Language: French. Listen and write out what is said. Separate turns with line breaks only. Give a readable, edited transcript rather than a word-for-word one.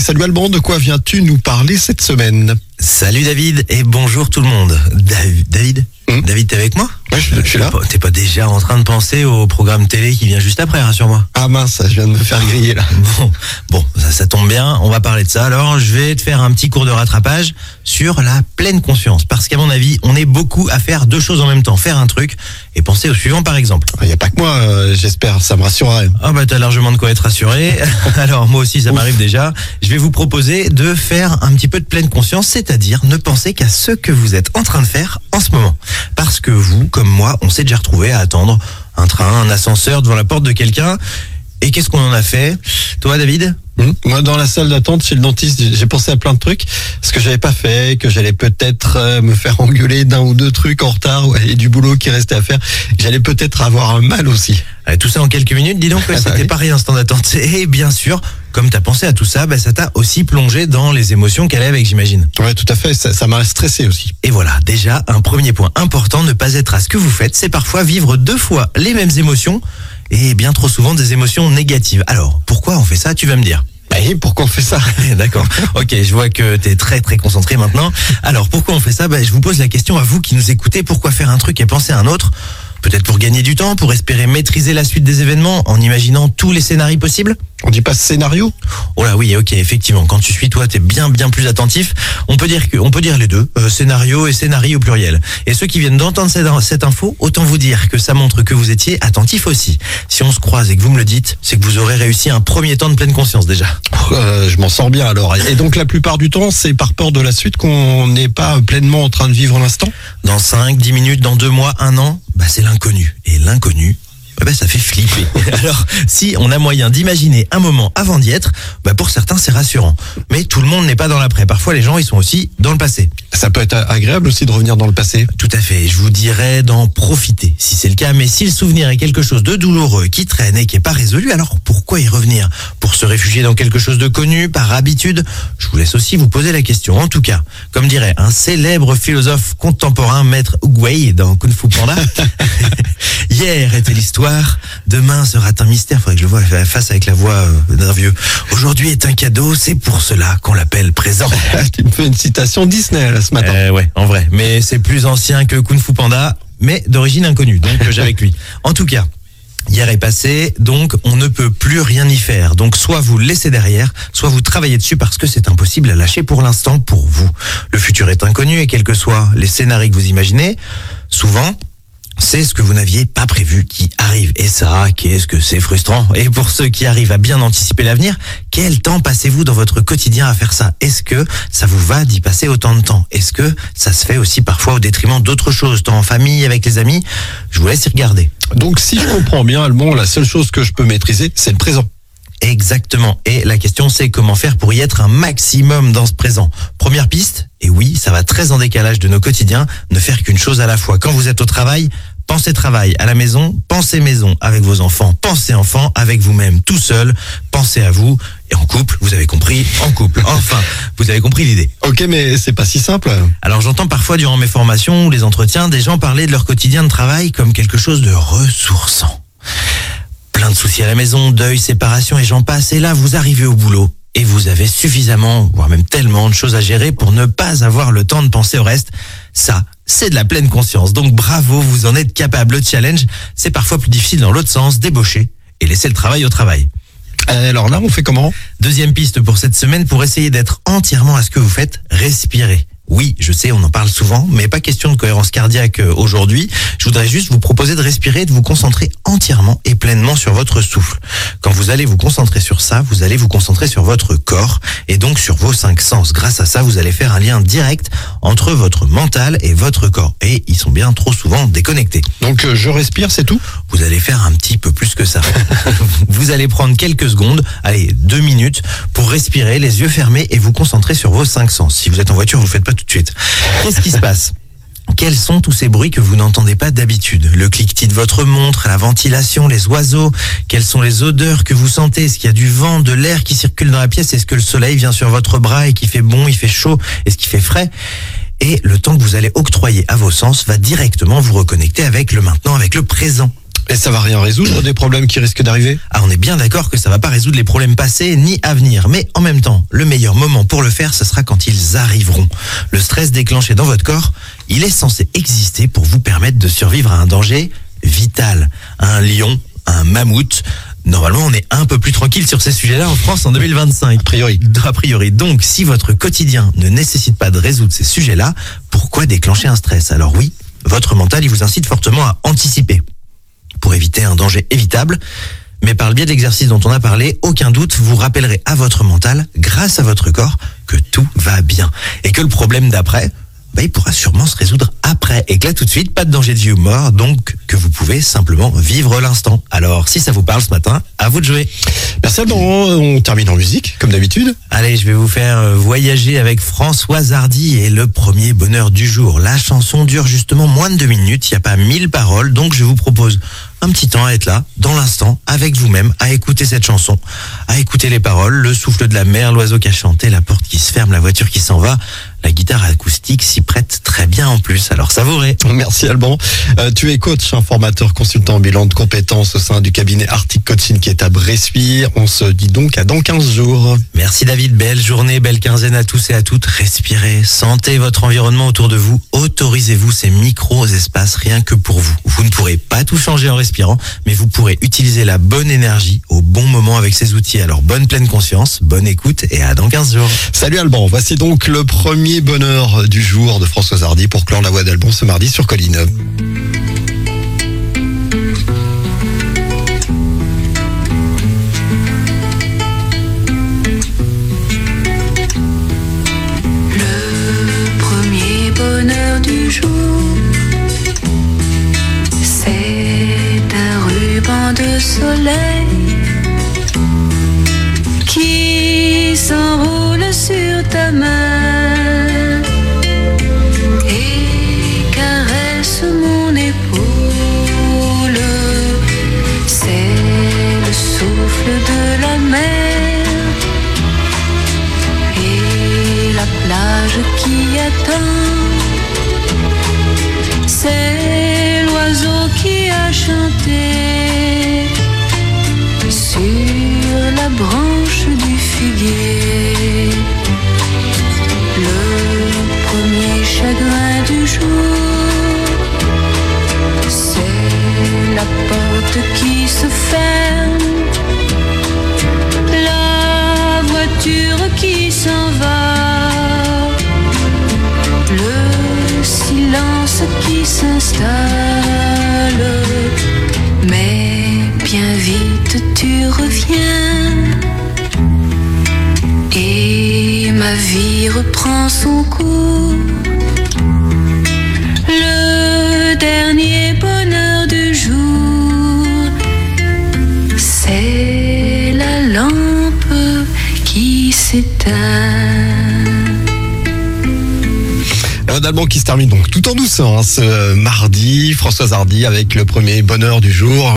Salut Alban, de quoi viens-tu nous parler cette semaine?
Salut David et bonjour tout le monde. David, David, t'es avec moi?
Ouais, je suis là.
T'es pas déjà en train de penser au programme télé qui vient juste après, rassure-moi.
Ah mince, je viens de me faire griller là.
Bon, ça tombe bien, on va parler de ça. Alors, je vais te faire un petit cours de rattrapage sur la pleine conscience. Parce qu'à mon avis, on est beaucoup à faire deux choses en même temps. Faire un truc et penser au suivant par exemple.
Il n'y a pas que moi, j'espère, ça me rassurera.
Ah bah t'as largement de quoi être rassuré. Alors moi aussi ça m'arrive déjà. Je vais vous proposer de faire un petit peu de pleine conscience, c'est-à-dire ne penser qu'à ce que vous êtes en train de faire en ce moment. Parce que vous, comme moi, on s'est déjà retrouvé à attendre un train, un ascenseur devant la porte de quelqu'un. Et qu'est-ce qu'on en a fait? Toi David?
Moi, dans la salle d'attente chez le dentiste, j'ai pensé à plein de trucs, ce que j'avais pas fait, que j'allais peut-être me faire engueuler d'un ou deux trucs en retard, et du boulot qui restait à faire. J'allais peut-être avoir un mal aussi.
Tout ça en quelques minutes, dis donc, c'était pas rien ce temps d'attente. Et bien sûr, comme t'as pensé à tout ça, ça t'a aussi plongé dans les émotions qu'elle est avec, j'imagine.
Ouais, tout à fait, ça m'a stressé aussi.
Et voilà, déjà, un premier point important, ne pas être à ce que vous faites, c'est parfois vivre deux fois les mêmes émotions, et bien trop souvent des émotions négatives. Alors, pourquoi on fait ça, tu vas me dire?
Et pourquoi on fait ça?
D'accord. Ok, je vois que t'es très très concentré maintenant. Alors, pourquoi on fait ça? Je vous pose la question à vous qui nous écoutez. Pourquoi faire un truc et penser à un autre? Peut-être pour gagner du temps, pour espérer maîtriser la suite des événements en imaginant tous les scénarios possibles?
On dit pas scénario?
Oh là oui, ok, effectivement. Quand tu suis toi, t'es bien plus attentif. On peut dire les deux, scénario et scénario au pluriel. Et ceux qui viennent d'entendre cette info, autant vous dire que ça montre que vous étiez attentif aussi. Si on se croise et que vous me le dites, c'est que vous aurez réussi un premier temps de pleine conscience déjà.
Je m'en sors bien alors. Et donc la plupart du temps, c'est par peur de la suite qu'on n'est pas pleinement en train de vivre l'instant?
Dans 5, 10 minutes, dans 2 mois, 1 an, c'est l'inconnu. Et l'inconnu, ça fait flipper. Alors, si on a moyen d'imaginer un moment avant d'y être, pour certains, c'est rassurant. Mais tout le monde n'est pas dans l'après. Parfois, les gens, ils sont aussi dans le passé.
Ça peut être agréable aussi de revenir dans le passé.
Tout à fait. Je vous dirais d'en profiter, si c'est le cas. Mais si le souvenir est quelque chose de douloureux, qui traîne et qui n'est pas résolu, alors pourquoi y revenir? Pour se réfugier dans quelque chose de connu, par habitude? Je vous laisse aussi vous poser la question. En tout cas, comme dirait un célèbre philosophe contemporain, Maître Oogway, dans Kung Fu Panda, hier était l'histoire, demain sera un mystère. Faudrait que je le voie face avec la voix d'un vieux. Aujourd'hui est un cadeau, c'est pour cela qu'on l'appelle présent.
Tu me fais une citation Disney là, ce matin.
Ouais, en vrai. Mais c'est plus ancien que Kung Fu Panda, mais d'origine inconnue. Donc j'ai avec lui. En tout cas, hier est passé, donc on ne peut plus rien y faire. Donc soit vous le laissez derrière, soit vous travaillez dessus parce que c'est impossible à lâcher pour l'instant pour vous. Le futur est inconnu et quels que soient les scénarios que vous imaginez, souvent, c'est ce que vous n'aviez pas prévu qui arrive. Et ça, qu'est-ce que c'est frustrant. Et pour ceux qui arrivent à bien anticiper l'avenir, quel temps passez-vous dans votre quotidien à faire ça? Est-ce que ça vous va d'y passer autant de temps? Est-ce que ça se fait aussi parfois au détriment d'autres choses, tant en famille, avec les amis? Je vous laisse y regarder.
Donc si je comprends bien, Alban, la seule chose que je peux maîtriser, c'est le présent.
Exactement. Et la question, c'est comment faire pour y être un maximum dans ce présent. Première piste, et oui, ça va très en décalage de nos quotidiens, ne faire qu'une chose à la fois. Quand vous êtes au travail, pensez travail. À la maison, pensez maison avec vos enfants. Pensez enfants avec vous-même, tout seul. Pensez à vous. Et en couple, vous avez compris, en couple. Enfin, vous avez compris l'idée.
Ok, mais c'est pas si simple.
Alors j'entends parfois durant mes formations ou les entretiens, des gens parler de leur quotidien de travail comme quelque chose de ressourçant. Plein de soucis à la maison, deuil, séparation et j'en passe. Et là, vous arrivez au boulot et vous avez suffisamment, voire même tellement de choses à gérer pour ne pas avoir le temps de penser au reste. Ça, c'est de la pleine conscience. Donc bravo, vous en êtes capable. Le challenge, c'est parfois plus difficile dans l'autre sens, débaucher et laisser le travail au travail.
Alors là, on fait comment?
Deuxième piste pour cette semaine, pour essayer d'être entièrement à ce que vous faites, respirez. Oui, je sais, on en parle souvent, mais pas question de cohérence cardiaque aujourd'hui. Je voudrais juste vous proposer de respirer et de vous concentrer entièrement et pleinement sur votre souffle. Quand vous allez vous concentrer sur ça, vous allez vous concentrer sur votre corps et donc sur vos 5 sens. Grâce à ça, vous allez faire un lien direct entre votre mental et votre corps. Et ils sont bien trop souvent déconnectés.
Donc je respire, c'est tout?
Vous allez faire un petit peu plus que ça. Vous allez prendre quelques secondes, allez, 2 minutes, pour respirer, les yeux fermés et vous concentrer sur vos 5 sens. Si vous êtes en voiture, vous ne faites pas tout de suite. Qu'est-ce qui se passe? Quels sont tous ces bruits que vous n'entendez pas d'habitude? Le cliquetis de votre montre, la ventilation, les oiseaux. Quelles sont les odeurs que vous sentez? Est-ce qu'il y a du vent, de l'air qui circule dans la pièce? Est-ce que le soleil vient sur votre bras et qu'il fait bon, il fait chaud? Est-ce qu'il fait frais? Et le temps que vous allez octroyer à vos sens va directement vous reconnecter avec le maintenant, avec le présent.
Et ça va rien résoudre des problèmes qui risquent d'arriver?
Ah, on est bien d'accord que ça va pas résoudre les problèmes passés ni à venir. Mais en même temps, le meilleur moment pour le faire, ce sera quand ils arriveront. Le stress déclenché dans votre corps, il est censé exister pour vous permettre de survivre à un danger vital. Un lion, un mammouth. Normalement, on est un peu plus tranquille sur ces sujets-là en France en 2025. A priori. Donc, si votre quotidien ne nécessite pas de résoudre ces sujets-là, pourquoi déclencher un stress? Alors oui, votre mental, il vous incite fortement à anticiper pour éviter un danger évitable. Mais par le biais de l'exercice dont on a parlé, aucun doute, vous rappellerez à votre mental, grâce à votre corps, que tout va bien. Et que le problème d'après, il pourra sûrement se résoudre après. Et que là, tout de suite, pas de danger de vie ou mort, donc que vous pouvez simplement vivre l'instant. Alors, si ça vous parle ce matin, à vous de jouer.
Merci Alban, on termine en musique, comme d'habitude.
Allez, je vais vous faire voyager avec Françoise Hardy et le premier bonheur du jour. La chanson dure justement moins de 2 minutes, il n'y a pas 1000 paroles, donc je vous propose un petit temps à être là, dans l'instant, avec vous-même, à écouter cette chanson, à écouter les paroles, le souffle de la mer, l'oiseau qui a chanté, la porte qui se ferme, la voiture qui s'en va. La guitare acoustique s'y prête très bien en plus, alors savourez.
Merci Alban. Tu es coach, formateur, consultant en bilan de compétences au sein du cabinet Arctic Coaching qui est à Bressuire. On se dit donc à dans 15 jours.
Merci David, belle journée, belle quinzaine à tous et à toutes. Respirez, sentez votre environnement autour de vous, autorisez-vous ces micro-espaces rien que pour vous. Vous ne pourrez pas tout changer en respirant, mais vous pourrez utiliser la bonne énergie au bon moment avec ces outils. Alors bonne pleine conscience, bonne écoute et à dans 15 jours.
Salut Alban, voici donc le premier bonheur du jour de Françoise Hardy pour clore la voix d'Alban ce mardi sur Colline.
Le premier bonheur du jour, c'est un ruban de soleil qui s'enroule sur ta main et caresse mon épaule. C'est le souffle de la mer et la plage qui attend. C'est l'oiseau qui a chanté sur la branche du figuier. Le premier chagrin du jour, c'est la porte qui se ferme, la voiture qui s'en va, le silence qui s'installe. Mais bien vite tu reviens et ma vie reprend son cours. Le dernier bonheur du jour, c'est la lampe qui s'éteint.
Alban qui se termine donc tout en douceur ce mardi. Françoise Hardy avec le premier bonheur du jour.